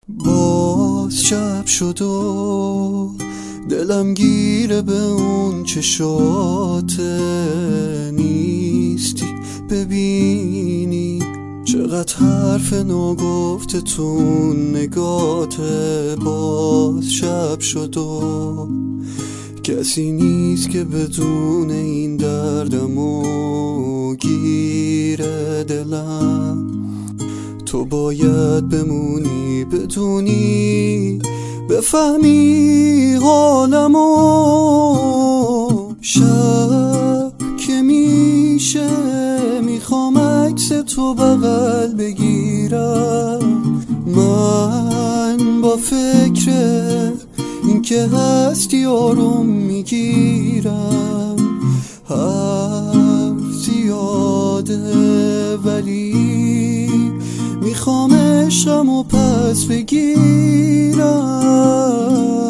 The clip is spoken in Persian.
باز شب شد و دلم گیره به اون چشات، نیستی ببینی چقدر حرف ناگفته تو نگاته. باز شب شد و کسی نیست که بدون این دردمو گیره دلم. تو باید بمونی بدونی بفهمی حالمو. شب که میشه میخوام عکس تو بغل بگیرم. من با فکر این که هستی آروم میگیرم. حرف زیاده ولی میخوام عشقمو پس بگیرم.